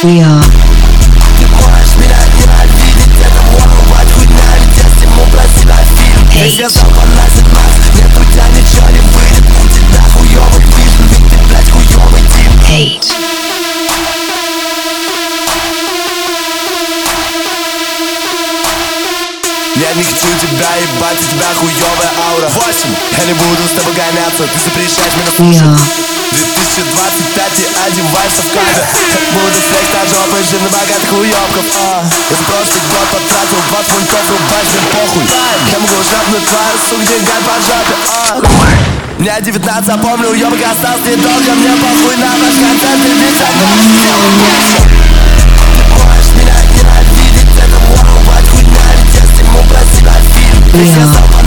We are. Ты можешь меня ненавидеть, это можно быть хуйня, ведь я сниму про себя фильм. Если я сам поносит нас, нет у тебя ничего не выйдет. У тебя хуёвый вижн, ведь ты, блядь, хуёвый тип. Hate. Я не хочу тебя ебать, у тебя хуёвая аура. 8. Я не буду с тобой гоняться, ты запрещаешь меня слушать. 2025 и одеваешься в кадр. Буду флекс на жопы, жив на богатых уёбков. Я за прошлый год потратил 20 фунтов, рубашь, мне похуй. Я могу шапнуть твою сук деньгами по жопе. Мне 19, а помню, уёбок остался недолго. Мне похуй на ваш контент, и ведь одно сделаю больше. Ты можешь меня ненавидеть, это может быть хуйня, ведь я сниму про себя фильм. Ты